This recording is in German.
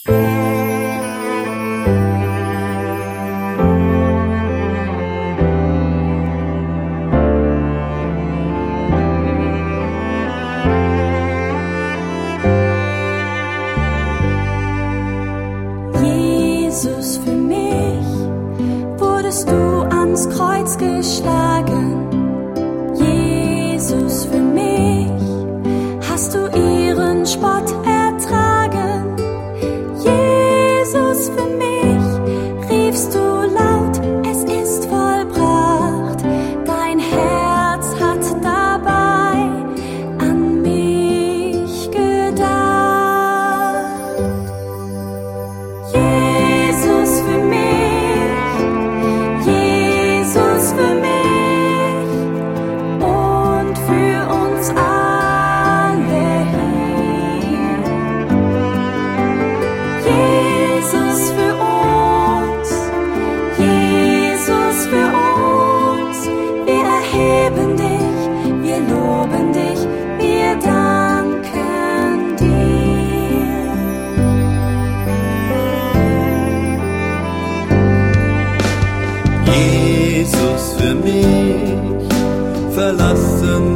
Jesus, für mich wurdest du ans Kreuz geschlagen. Jesus, für mich hast du ihren Spott ertragen. Jesus, für mich riefst du laut, es ist vollbracht. Dein Herz hat dabei an mich gedacht. Jesus für mich, Jesus für mich und für uns alle hier. Jesus für uns, Jesus für uns. Wir erheben dich, wir loben dich, wir danken dir. Jesus für mich, verlassen